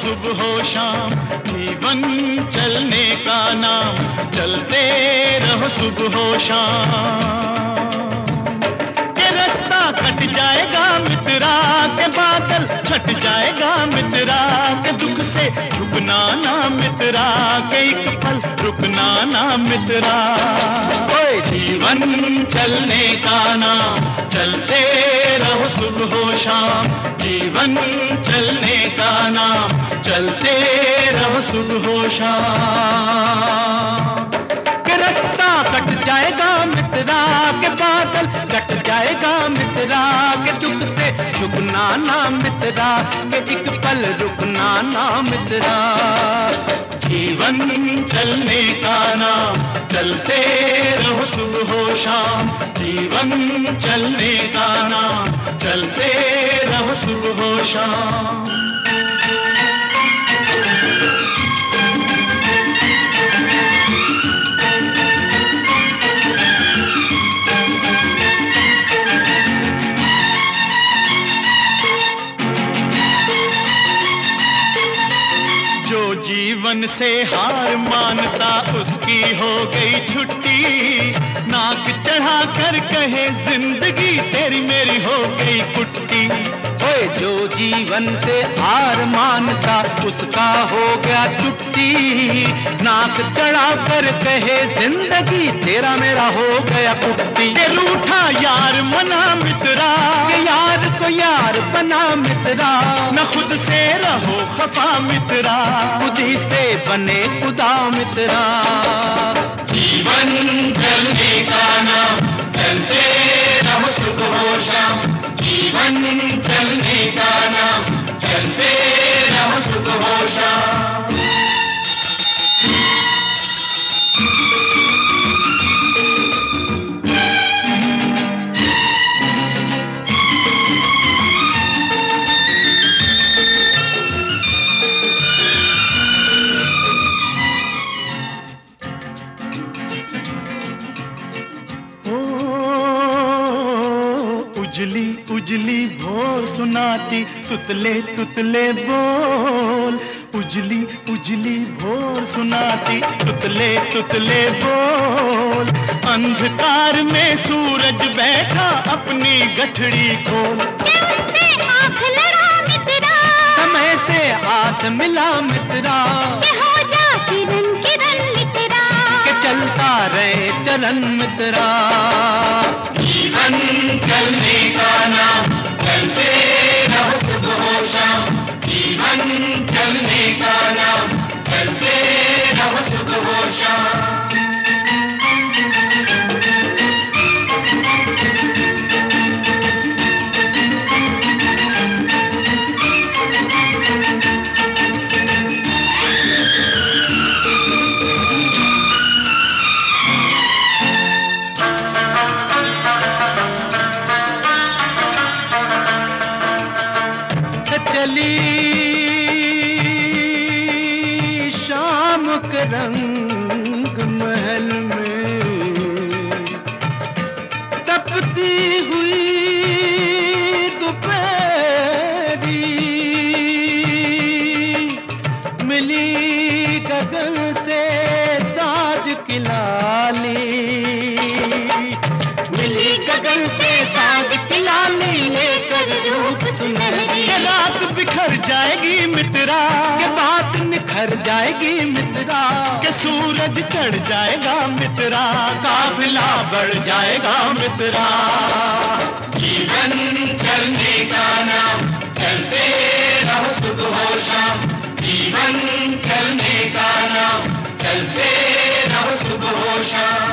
सुबह हो शाम, जीवन चलने का नाम, चलते रहो सुबह हो शाम। के रास्ता कट जाएगा मित्रा, के बादल छट जाएगा मित्रा, के दुख से झुकना ना मित्रा, के एक पल रुकना ना मित्रा। ओए जीवन चलने का नाम, चलते रहो सुबह हो शाम, जीवन चलने का नाम, चलते रहो सुबह हो शाम। के रास्ता कट जाएगा मित्रा, के बादल कट जाएगा मित्रा, के दुख से झुकना ना मित्रा, के एक पल रुकना ना मित्रा। जीवन चलने का नाम, चलते रहो सुबह हो शाम, जीवन चलने का नाम, चलते रहो सुबह हो शाम। जीवन से हार मानता उसकी हो गई छुट्टी, नाक चढ़ा कर कहे जिंदगी तेरी मेरी हो गई कुट्टी। ओए जो जीवन से हार मानता उसका हो गया छुट्टी, नाक चढ़ा कर कहे जिंदगी तेरा मेरा हो गया कुट्टी। के रूठा यार मना मित्रा, के यार को यार बना मित्रा, न खुद से रहो खफा मित्रा, खुद ही से बने खुदा मित्रा। जीवन चलने का नाम, चलते रहो सुबह हो शाम, जीवन चलने का नाम, चलते रहो सुबह हो शाम। उजली उजली भोर सुनाती तुतले तुतले बोल, उजली उजली भोर सुनाती तुतले तुतले बोल, अंधकार में सूरज बैठा अपनी गठड़ी खोल। उससे आँख लड़ा मित्रा, समय से हाथ मिला मित्रा, के हो जा किरण किरण मित्रा, के चलता रहे चलन मित्रा। जीवन चलने का नाम, चलते रहो सुबह हो शाम, जीवन चलने का नाम, चलते रहो सुबह हो शाम। चली शाम के रंग महल में, तपती हुई दोपहरी, मिली गगन से साज की लाली, मिली गगन से साज की लाली, लेकर रूप सुनहरी। रात बिखर जाएगी मित्रा, के बात निखर जाएगी मित्रा, के सूरज चढ़ जाएगा मित्रा, काफिला बढ़ जाएगा मित्रा। जीवन चलने का नाम, चलते रहो सुबह हो शाम, जीवन चलने का नाम, चलते रहो सुबह हो शाम।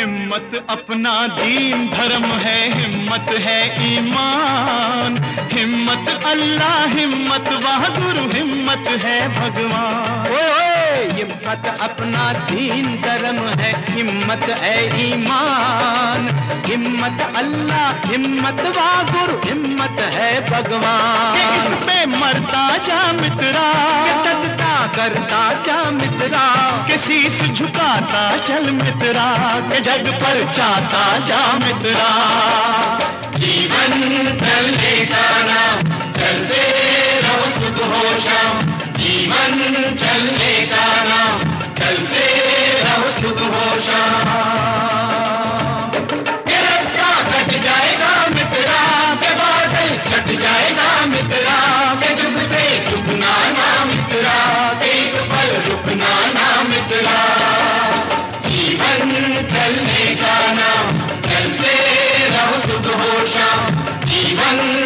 हिम्मत अपना दीन धर्म है, हिम्मत है ईमान। हिम्मत अल्लाह, हिम्मत बहादुर, हिम्मत है भगवान। ओए हिम्मत अपना दीन धर्म है, हिम्मत है ईमान। हिम्मत अल्लाह, हिम्मत बहादुर, हिम्मत है भगवान। कि इस पे मरता जा मित्रा, कि सजदा करता जा मित्रा, कि शीस झुकाता चल मित्रा, के जग पर चाहता जा मित्रा। जीवन चलने का नाम, चलते रहो सुबह हो शाम। जीवन चलने का नाम, चलते रहो सुबह हो शाम। ये रास्ता कट जाएगा मित्रा, के बादल छट जाएगा मित्रा, के चुप से चुपना ना मित्रा, के एक पल रुकना ना मित्रा। जीवन चलने का नाम, चलते रहो सुबह हो शाम। जीवन